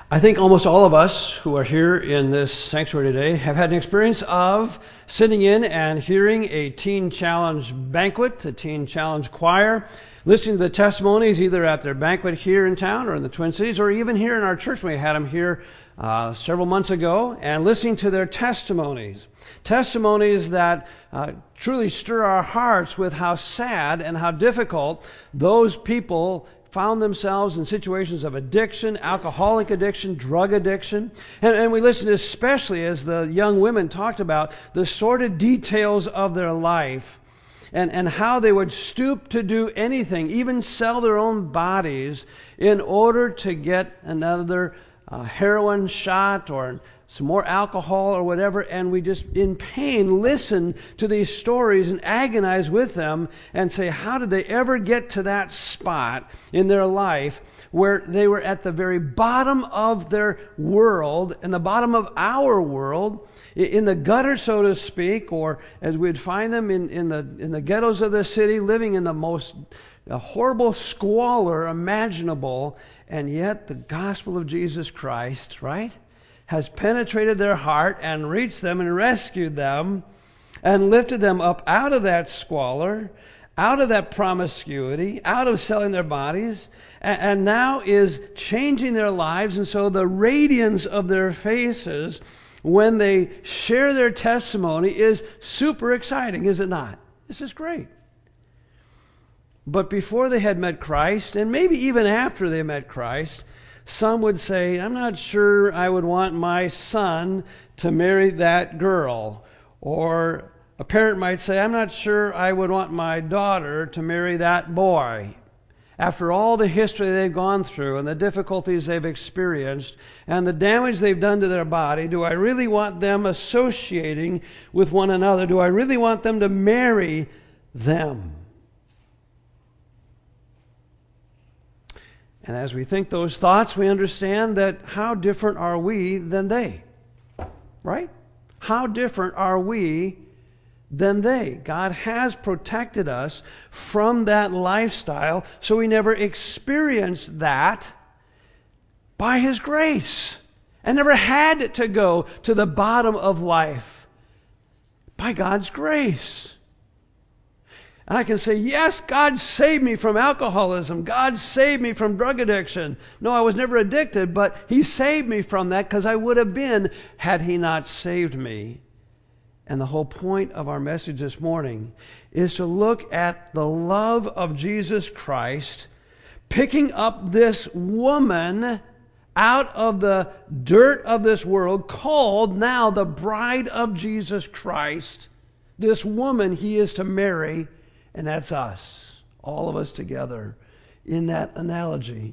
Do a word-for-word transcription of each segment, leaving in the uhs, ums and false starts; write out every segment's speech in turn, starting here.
I think almost all of us who are here in this sanctuary today have had an experience of sitting in and hearing a Teen Challenge banquet, a Teen Challenge choir, listening to the testimonies either at their banquet here in town or in the Twin Cities, or even here in our church when we had them here uh, several months ago, and listening to their testimonies. Testimonies that uh, truly stir our hearts with how sad and how difficult those people found themselves in situations of addiction, alcoholic addiction, drug addiction. And, and we listened especially as the young women talked about the sordid details of their life and, and how they would stoop to do anything, even sell their own bodies in order to get another uh, heroin shot or some more alcohol or whatever, and we just, in pain, listen to these stories and agonize with them and say, how did they ever get to that spot in their life where they were at the very bottom of their world, and the bottom of our world, in the gutter, so to speak, or as we'd find them in, in the in the ghettos of the city, living in the most uh, horrible squalor imaginable, and yet the gospel of Jesus Christ, right, has penetrated their heart and reached them and rescued them and lifted them up out of that squalor, out of that promiscuity, out of selling their bodies, and, and now is changing their lives. And so the radiance of their faces when they share their testimony is super exciting, is it not? This is great. But before they had met Christ, and maybe even after they met Christ, some would say, I'm not sure I would want my son to marry that girl. Or a parent might say, I'm not sure I would want my daughter to marry that boy. After all the history they've gone through and the difficulties they've experienced and the damage they've done to their body, do I really want them associating with one another? Do I really want them to marry them? And as we think those thoughts, we understand that how different are we than they? Right? How different are we than they? God has protected us from that lifestyle, so we never experienced that by His grace. And never had to go to the bottom of life by God's grace. And I can say, yes, God saved me from alcoholism. God saved me from drug addiction. No, I was never addicted, but He saved me from that because I would have been had He not saved me. And the whole point of our message this morning is to look at the love of Jesus Christ picking up this woman out of the dirt of this world, called now the bride of Jesus Christ. This woman He is to marry. And that's us, all of us together in that analogy,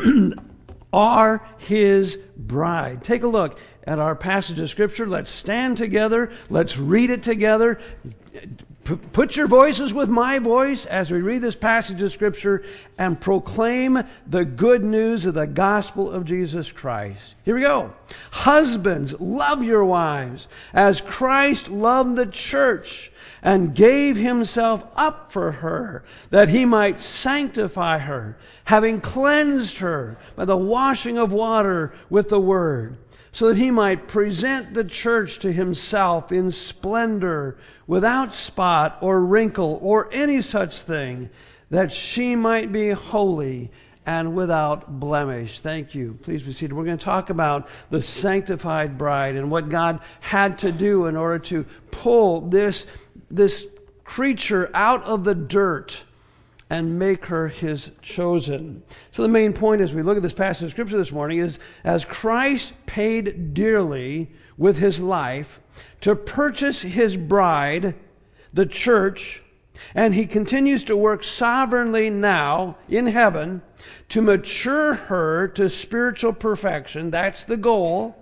are His bride. Take a look at our passage of Scripture. Let's stand together. Let's read it together. P- put your voices with my voice as we read this passage of Scripture and proclaim the good news of the gospel of Jesus Christ. Here we go. Husbands, love your wives as Christ loved the church and gave Himself up for her, that He might sanctify her, having cleansed her by the washing of water with the Word, so that He might present the church to Himself in splendor, without spot or wrinkle or any such thing, that she might be holy and without blemish. Thank you. Please be seated. We're going to talk about the sanctified bride and what God had to do in order to pull this this creature out of the dirt and make her His chosen. So the main point as we look at this passage of Scripture this morning is, as Christ paid dearly with His life to purchase His bride, the church, and He continues to work sovereignly now in heaven to mature her to spiritual perfection, that's the goal,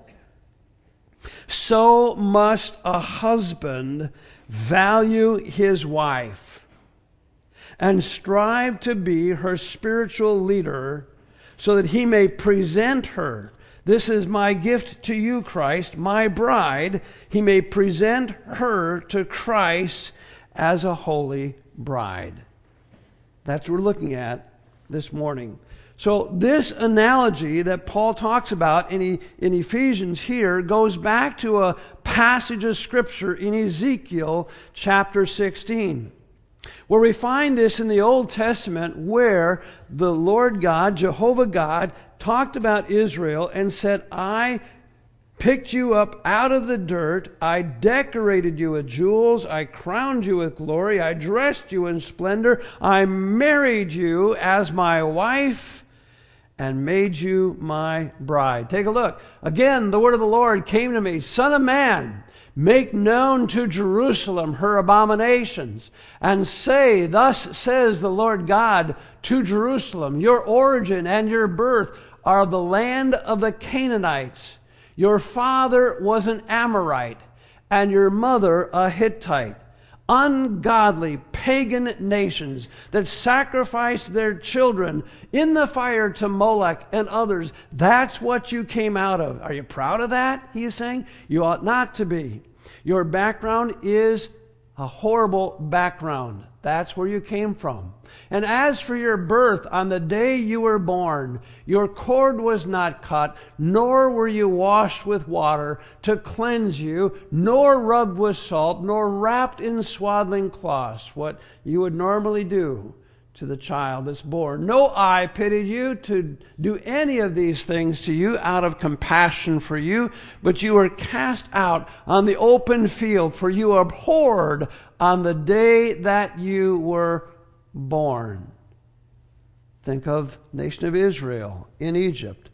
so must a husband value his wife and strive to be her spiritual leader so that he may present her. This is my gift to you, Christ, my bride. He may present her to Christ as a holy bride. That's what we're looking at this morning. So this analogy that Paul talks about in, e- in Ephesians here goes back to a passage of Scripture in Ezekiel chapter sixteen, where we find this in the Old Testament, where the Lord God, Jehovah God, talked about Israel and said, I picked you up out of the dirt, I decorated you with jewels, I crowned you with glory, I dressed you in splendor, I married you as my wife, and made you my bride. Take a look. Again, the word of the Lord came to me, Son of man, make known to Jerusalem her abominations, and say, Thus says the Lord God to Jerusalem, your origin and your birth are the land of the Canaanites. Your father was an Amorite, and your mother a Hittite. Ungodly pagan nations that sacrificed their children in the fire to Molech and others. That's what you came out of. Are you proud of that? He is saying. You ought not to be. Your background is a horrible background. That's where you came from. And as for your birth, on the day you were born, your cord was not cut, nor were you washed with water to cleanse you, nor rubbed with salt, nor wrapped in swaddling cloths, what you would normally do to the child that's born. No eye pitied you to do any of these things to you out of compassion for you, but you were cast out on the open field, for you abhorred on the day that you were born. Think of the nation of Israel in Egypt,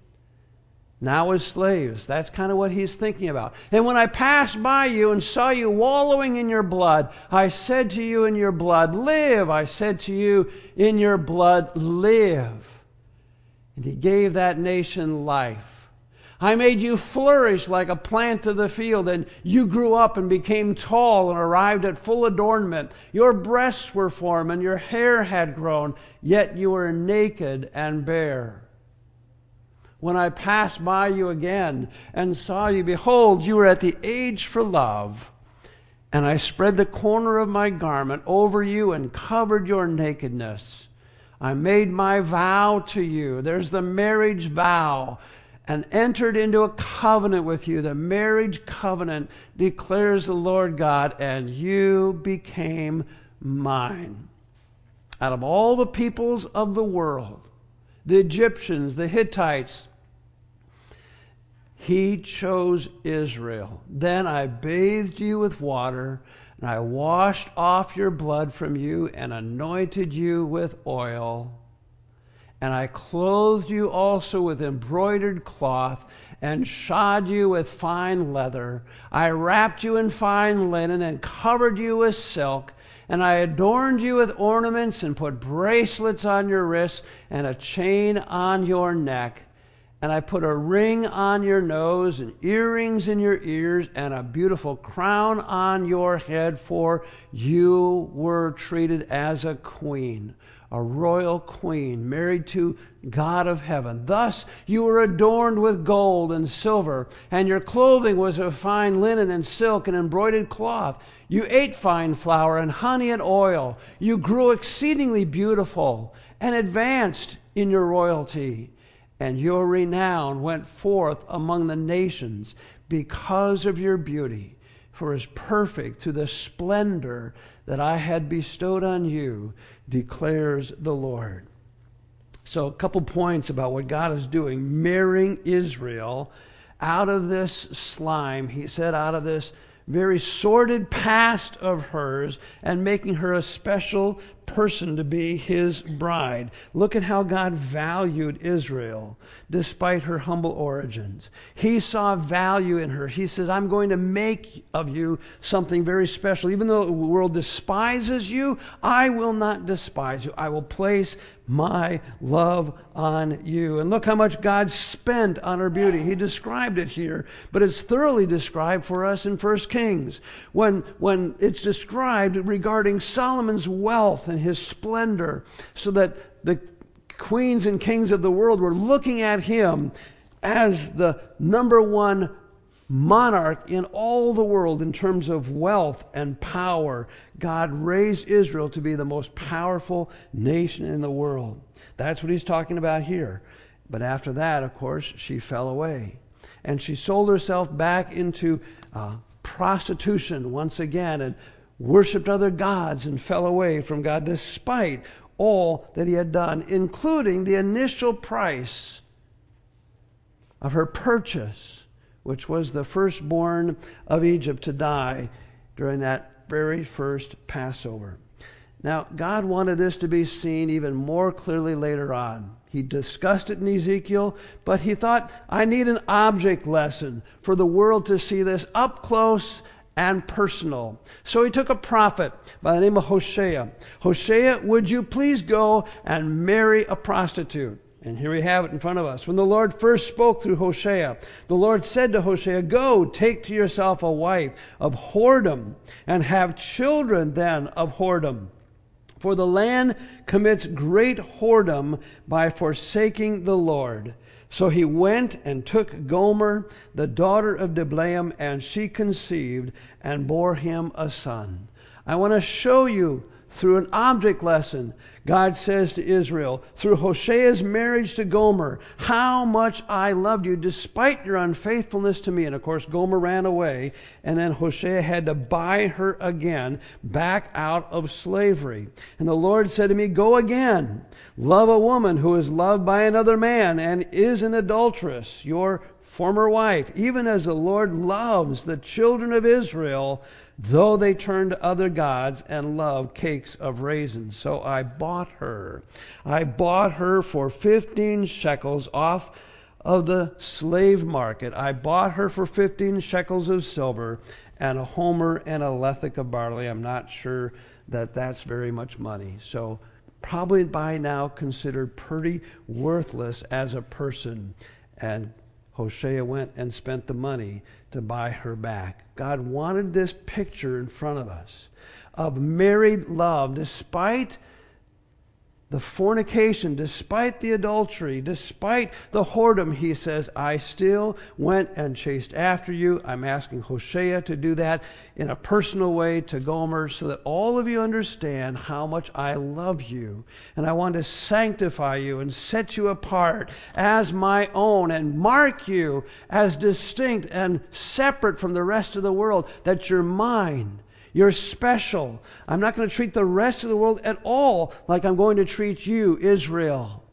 now as slaves. That's kind of what he's thinking about. And when I passed by you and saw you wallowing in your blood, I said to you in your blood, live. I said to you in your blood, live. And he gave that nation life. I made you flourish like a plant of the field, and you grew up and became tall and arrived at full adornment. Your breasts were formed and your hair had grown, yet you were naked and bare. When I passed by you again and saw you, behold, you were at the age for love. And I spread the corner of my garment over you and covered your nakedness. I made my vow to you. There's the marriage vow. And entered into a covenant with you. The marriage covenant, declares the Lord God, and you became mine. Out of all the peoples of the world, the Egyptians, the Hittites, he chose Israel. Then I bathed you with water, and I washed off your blood from you and anointed you with oil. And I clothed you also with embroidered cloth and shod you with fine leather. I wrapped you in fine linen and covered you with silk. And I adorned you with ornaments and put bracelets on your wrists and a chain on your neck. And I put a ring on your nose and earrings in your ears and a beautiful crown on your head, for you were treated as a queen, a royal queen, married to God of heaven. Thus you were adorned with gold and silver, and your clothing was of fine linen and silk and embroidered cloth. You ate fine flour and honey and oil. You grew exceedingly beautiful and advanced in your royalty. And your renown went forth among the nations because of your beauty, for it is perfect through the splendor that I had bestowed on you, declares the Lord. So a couple points about what God is doing, marrying Israel out of this slime, he said, out of this very sordid past of hers, and making her a special person to be his bride. Look at how God valued Israel despite her humble origins. He saw value in her. He says, I'm going to make of you something very special. Even though the world despises you, I will not despise you. I will place my love on you. And look how much God spent on her beauty. He described it here, but it's thoroughly described for us in First Kings. When, when it's described regarding Solomon's wealth and his splendor, so that the queens and kings of the world were looking at him as the number one monarch in all the world in terms of wealth and power. God raised Israel to be the most powerful nation in the world. That's what he's talking about here. But after that, of course, she fell away. And she sold herself back into uh, prostitution once again and worshipped other gods and fell away from God despite all that he had done, including the initial price of her purchase, which was the firstborn of Egypt to die during that very first Passover. Now, God wanted this to be seen even more clearly later on. He discussed it in Ezekiel, but he thought, I need an object lesson for the world to see this up close and personal. So he took a prophet by the name of Hosea. Hosea, would you please go and marry a prostitute? And here we have it in front of us. When the Lord first spoke through Hosea, the Lord said to Hosea, go, take to yourself a wife of whoredom, and have children then of whoredom. For the land commits great whoredom by forsaking the Lord. So he went and took Gomer, the daughter of Diblaim, and she conceived and bore him a son. I want to show you through an object lesson, God says to Israel, through Hosea's marriage to Gomer, how much I loved you despite your unfaithfulness to me. And of course, Gomer ran away, and then Hosea had to buy her again back out of slavery. And the Lord said to me, go again, love a woman who is loved by another man and is an adulteress, your former wife, even as the Lord loves the children of Israel, though they turn to other gods and love cakes of raisins. So I bought her. I bought her for fifteen shekels off of the slave market. I bought her for fifteen shekels of silver and a homer and a lethek of barley. I'm not sure that that's very much money. So probably by now considered pretty worthless as a person. And Hosea went and spent the money to buy her back. God wanted this picture in front of us of married love, despite the fornication, despite the adultery, despite the whoredom. He says, I still went and chased after you. I'm asking Hosea to do that in a personal way to Gomer so that all of you understand how much I love you. And I want to sanctify you and set you apart as my own and mark you as distinct and separate from the rest of the world, that you're mine. You're special. I'm not going to treat the rest of the world at all like I'm going to treat you, Israel.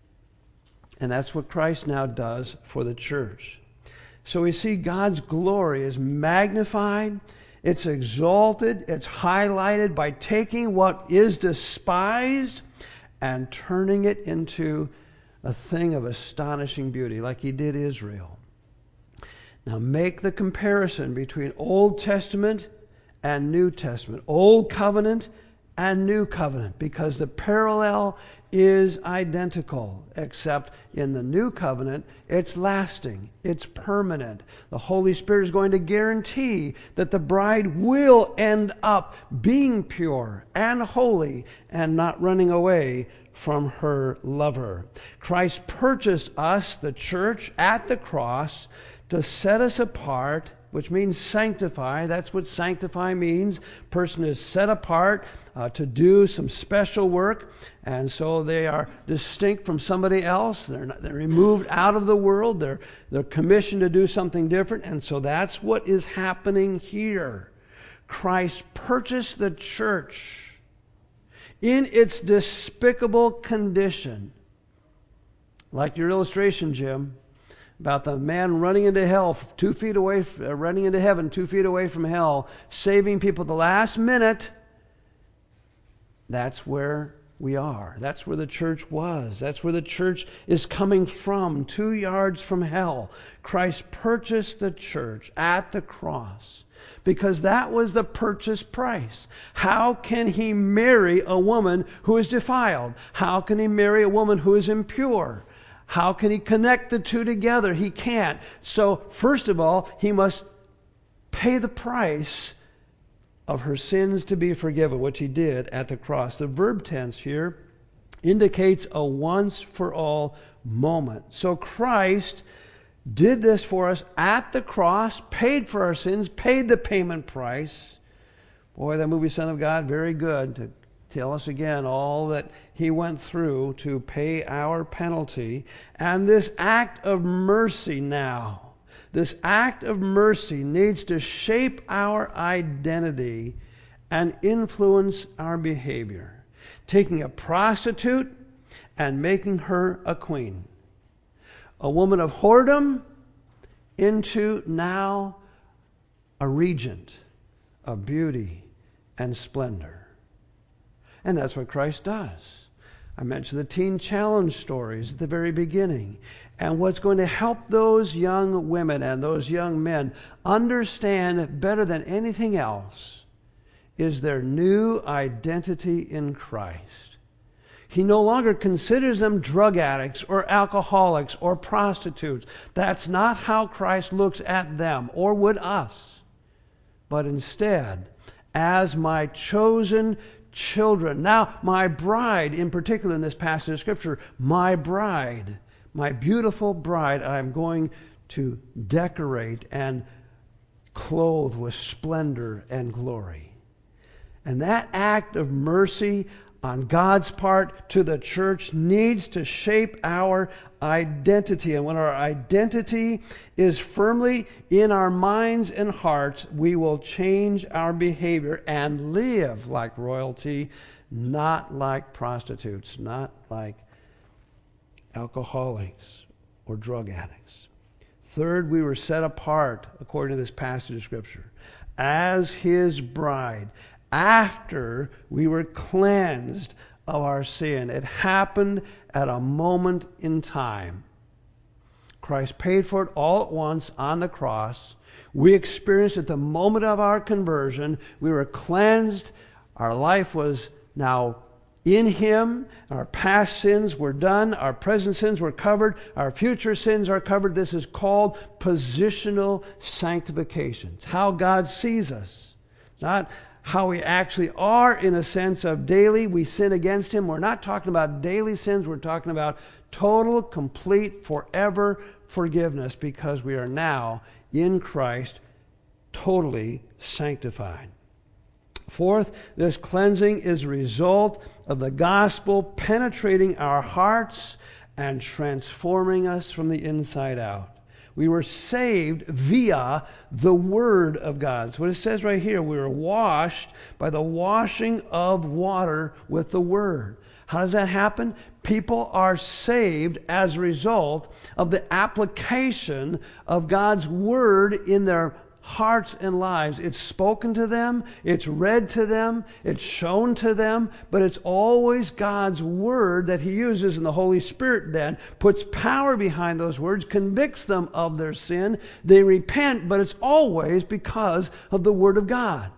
And that's what Christ now does for the church. So we see God's glory is magnified, it's exalted, it's highlighted by taking what is despised and turning it into a thing of astonishing beauty, like he did Israel. Now make the comparison between Old Testament and New Testament, Old Covenant and New Covenant, because the parallel is identical, except in the New Covenant, it's lasting, it's permanent. The Holy Spirit is going to guarantee that the bride will end up being pure and holy and not running away from her lover. Christ purchased us, the church, at the cross to set us apart, which means sanctify. That's what sanctify means. Person is set apart uh, to do some special work, and so they are distinct from somebody else. They're not, they're removed out of the world. They're they're commissioned to do something different, and so that's what is happening here. Christ purchased the church in its despicable condition, like your illustration, Jim, about the man running into hell, two feet away, uh, running into heaven, two feet away from hell, saving people at the last minute. That's where we are. That's where the church was. That's where the church is coming from, two yards from hell. Christ purchased the church at the cross because that was the purchase price. How can he marry a woman who is defiled? How can he marry a woman who is impure? How can he connect the two together? He can't. So, first of all, he must pay the price of her sins to be forgiven, which he did at the cross. The verb tense here indicates a once-for-all moment. So Christ did this for us at the cross, paid for our sins, paid the payment price. Boy, that movie Son of God, very good to tell us again all that he went through to pay our penalty. And this act of mercy now, this act of mercy needs to shape our identity and influence our behavior. Taking a prostitute and making her a queen. A woman of whoredom into now a regent of beauty and splendor. And that's what Christ does. I mentioned the teen challenge stories at the very beginning. And what's going to help those young women and those young men understand better than anything else is their new identity in Christ. He no longer considers them drug addicts or alcoholics or prostitutes. That's not how Christ looks at them or would us. But instead, as my chosen children. Now, my bride, in particular in this passage of Scripture, my bride, my beautiful bride, I'm going to decorate and clothe with splendor and glory. And that act of mercy on God's part to the church needs to shape our identity. And when our identity is firmly in our minds and hearts, we will change our behavior and live like royalty, not like prostitutes, not like alcoholics or drug addicts. Third, we were set apart, according to this passage of Scripture, as His bride. After we were cleansed of our sin. It happened at a moment in time. Christ paid for it all at once on the cross. We experienced at the moment of our conversion. We were cleansed. Our life was now in Him. Our past sins were done. Our present sins were covered. Our future sins are covered. This is called positional sanctification. It's how God sees us. It's not how we actually are in a sense of daily we sin against Him. We're not talking about daily sins. We're talking about total, complete, forever forgiveness because we are now in Christ totally sanctified. Fourth, this cleansing is a result of the gospel penetrating our hearts and transforming us from the inside out. We were saved via the Word of God. That's what it says right here. We were washed by the washing of water with the Word. How does that happen? People are saved as a result of the application of God's Word in their hearts and lives. It's spoken to them, it's read to them, it's shown to them, but it's always God's Word that He uses, and the Holy Spirit then puts power behind those words, convicts them of their sin. They repent, but it's always because of the Word of God.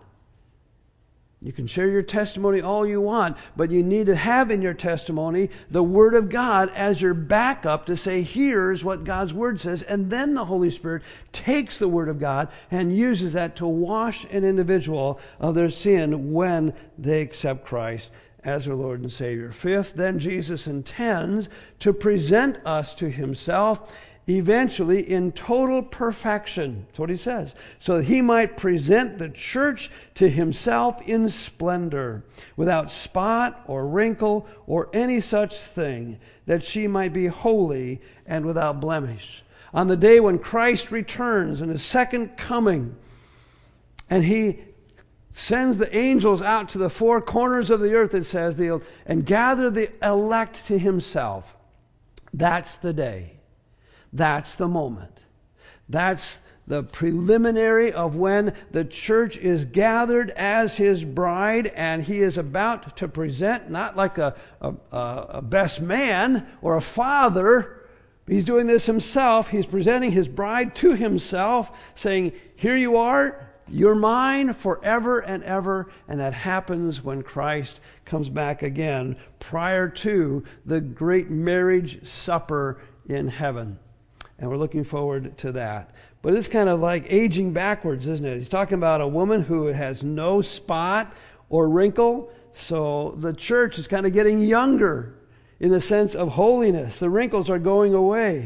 You can share your testimony all you want, but you need to have in your testimony the Word of God as your backup to say, here's what God's Word says. And then the Holy Spirit takes the Word of God and uses that to wash an individual of their sin when they accept Christ as their Lord and Savior. Fifth, then Jesus intends to present us to Himself eventually in total perfection. That's what He says. So that He might present the church to Himself in splendor, without spot or wrinkle or any such thing, that she might be holy and without blemish. On the day when Christ returns in His second coming, and He sends the angels out to the four corners of the earth, it says, and gather the elect to Himself. That's the day. That's the moment. That's the preliminary of when the church is gathered as His bride, and He is about to present, not like a, a, a best man or a father. He's doing this Himself. He's presenting His bride to Himself, saying, here you are, you're mine forever and ever. And that happens when Christ comes back again, prior to the great marriage supper in heaven. And we're looking forward to that. But it's kind of like aging backwards, isn't it? He's talking about a woman who has no spot or wrinkle. So the church is kind of getting younger in the sense of holiness. The wrinkles are going away.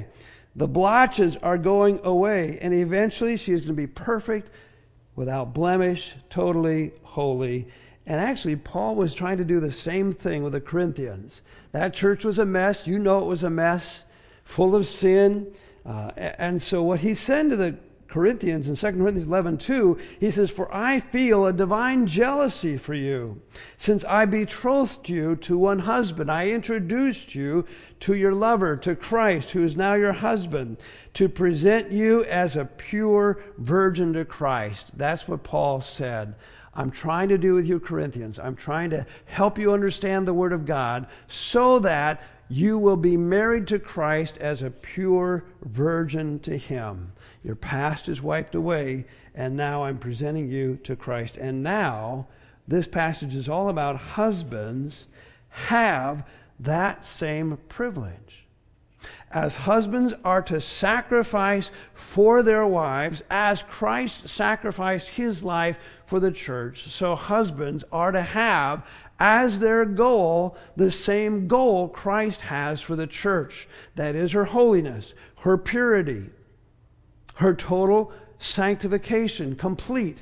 The blotches are going away, and eventually she is going to be perfect, without blemish, totally holy. And actually, Paul was trying to do the same thing with the Corinthians. That church was a mess. You know it was a mess, full of sin. Uh, and so what he said to the Corinthians in Second Corinthians eleven two, he says, "For I feel a divine jealousy for you, since I betrothed you to one husband. I introduced you to your lover, to Christ, who is now your husband, to present you as a pure virgin to Christ." That's what Paul said. I'm trying to do with you Corinthians. I'm trying to help you understand the Word of God so that you will be married to Christ as a pure virgin to Him. Your past is wiped away, and now I'm presenting you to Christ. And now, this passage is all about husbands have that same privilege. As husbands are to sacrifice for their wives, as Christ sacrificed His life for the church, so husbands are to have as their goal the same goal Christ has for the church. That is her holiness, her purity, her total sanctification, complete.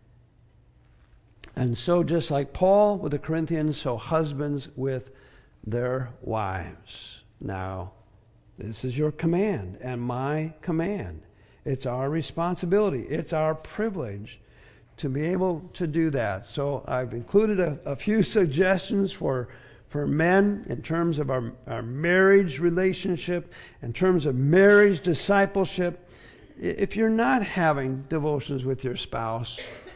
And so just like Paul with the Corinthians, so husbands with their wives. Now, this is your command and my command. It's our responsibility. It's our privilege to be able to do that. So I've included a, a few suggestions for, for men in terms of our, our marriage relationship, in terms of marriage discipleship. If you're not having devotions with your spouse,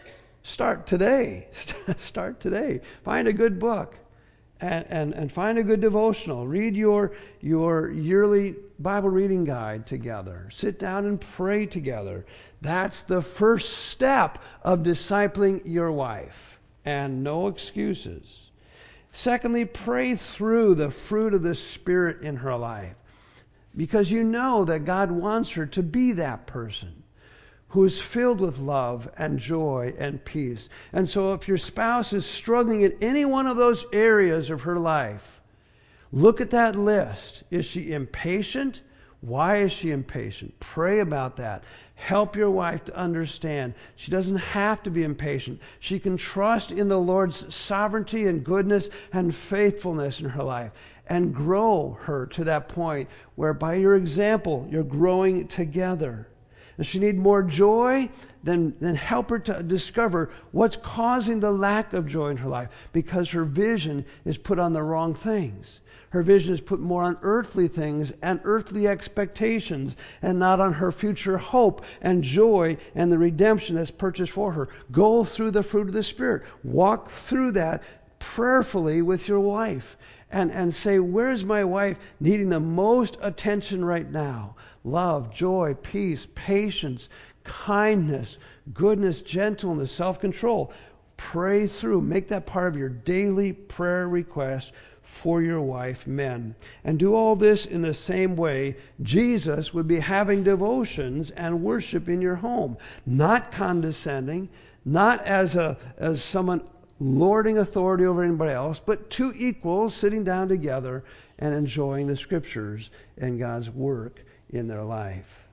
start today. Start today. Find a good book. And, and, and find a good devotional. Read your, your yearly Bible reading guide together. Sit down and pray together. That's the first step of discipling your wife. And no excuses. Secondly, pray through the fruit of the Spirit in her life. Because you know that God wants her to be that person who is filled with love and joy and peace. And so if your spouse is struggling in any one of those areas of her life, look at that list. Is she impatient? Why is she impatient? Pray about that. Help your wife to understand she doesn't have to be impatient. She can trust in the Lord's sovereignty and goodness and faithfulness in her life, and grow her to that point where by your example you're growing together. If she needs more joy, then, then help her to discover what's causing the lack of joy in her life, because her vision is put on the wrong things. Her vision is put more on earthly things and earthly expectations, and not on her future hope and joy and the redemption that's purchased for her. Go through the fruit of the Spirit. Walk through that prayerfully with your wife. And, and say, where's my wife needing the most attention right now? Love, joy, peace, patience, kindness, goodness, gentleness, self-control. Pray through. Make that part of your daily prayer request for your wife, men. And do all this in the same way Jesus would be having devotions and worship in your home. Not condescending, not as a as someone lording authority over anybody else, but two equals sitting down together and enjoying the Scriptures and God's work in their life.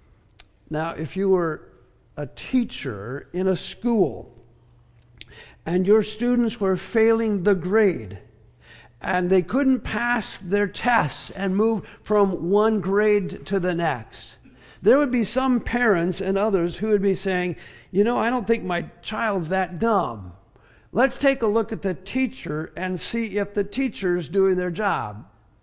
Now, if you were a teacher in a school and your students were failing the grade and they couldn't pass their tests and move from one grade to the next, there would be some parents and others who would be saying, you know, I don't think my child's that dumb. Let's take a look at the teacher and see if the teacher's doing their job.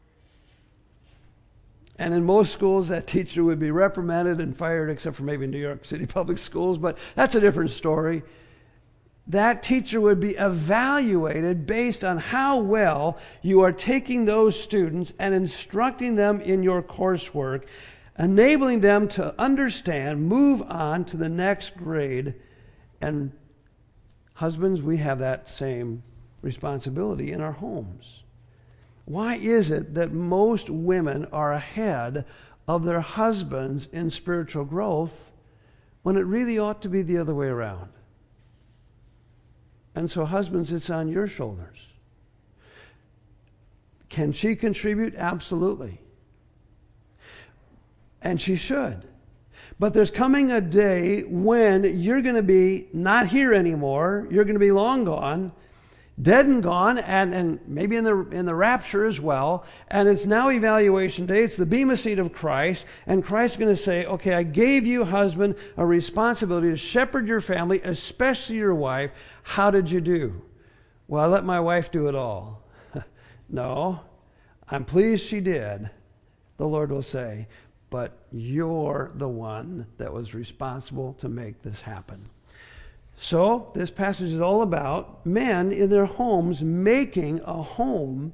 And in most schools, that teacher would be reprimanded and fired, except for maybe New York City public schools, but that's a different story. That teacher would be evaluated based on how well you are taking those students and instructing them in your coursework, enabling them to understand, move on to the next grade. And husbands, we have that same responsibility in our homes. Why is it that most women are ahead of their husbands in spiritual growth when it really ought to be the other way around? And so, husbands, it's on your shoulders. Can she contribute? Absolutely. And she should. But there's coming a day when you're going to be not here anymore. You're going to be long gone, dead and gone, and, and maybe in the in the rapture as well. And it's now evaluation day. It's the Bema seat of Christ. And Christ's going to say, okay, I gave you, husband, a responsibility to shepherd your family, especially your wife. How did you do? Well, I let my wife do it all. No, I'm pleased she did, the Lord will say. But you're the one that was responsible to make this happen. So, this passage is all about men in their homes making a home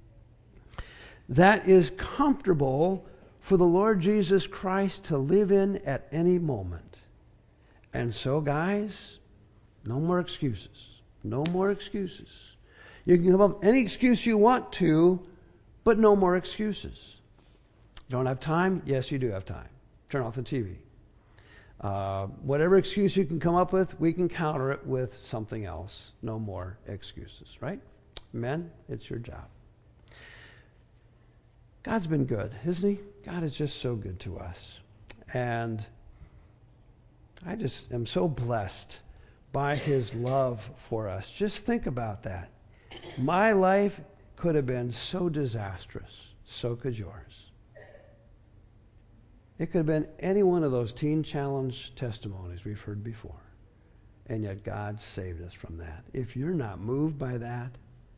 that is comfortable for the Lord Jesus Christ to live in at any moment. And so, guys, no more excuses. No more excuses. You can come up with any excuse you want to, but no more excuses. Don't have time? Yes, you do have time. Turn off the T V. Uh, whatever excuse you can come up with, we can counter it with something else. No more excuses, right? Men, it's your job. God's been good, isn't he? God is just so good to us. And I just am so blessed by his love for us. Just think about that. My life could have been so disastrous. So could yours. It could have been any one of those teen challenge testimonies we've heard before. And yet God saved us from that. If you're not moved by that,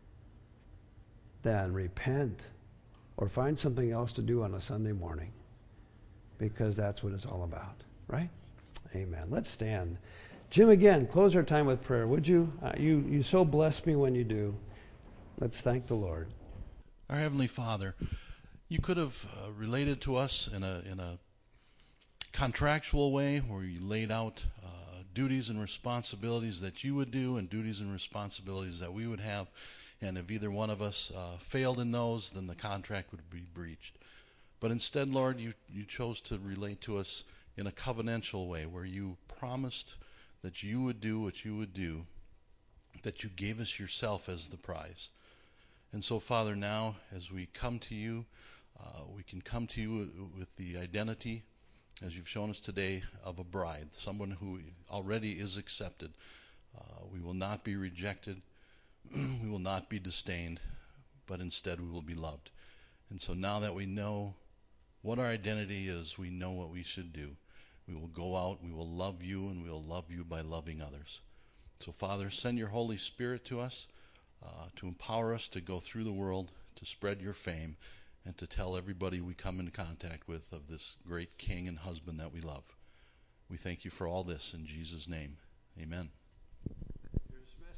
then repent or find something else to do on a Sunday morning, because that's what it's all about, right? Amen. Let's stand. Jim, again, close our time with prayer, would you? Uh, you, you so bless me when you do. Let's thank the Lord. Our Heavenly Father, you could have uh, related to us in a in a contractual way where you laid out uh, duties and responsibilities that you would do and duties and responsibilities that we would have. And if either one of us uh, failed in those, then the contract would be breached. But instead, Lord, you, you chose to relate to us in a covenantal way where you promised that you would do what you would do, that you gave us yourself as the prize. And so, Father, now as we come to you, uh, we can come to you with the identity, as you've shown us today, of a bride, someone who already is accepted. Uh, we will not be rejected. We will not be disdained, but instead we will be loved. And so now that we know what our identity is, we know what we should do. We will go out, we will love you, and we will love you by loving others. So, Father, send your Holy Spirit to us uh, to empower us to go through the world, to spread your fame, and to tell everybody we come into contact with of this great King and husband that we love. We thank you for all this in Jesus' name. Amen.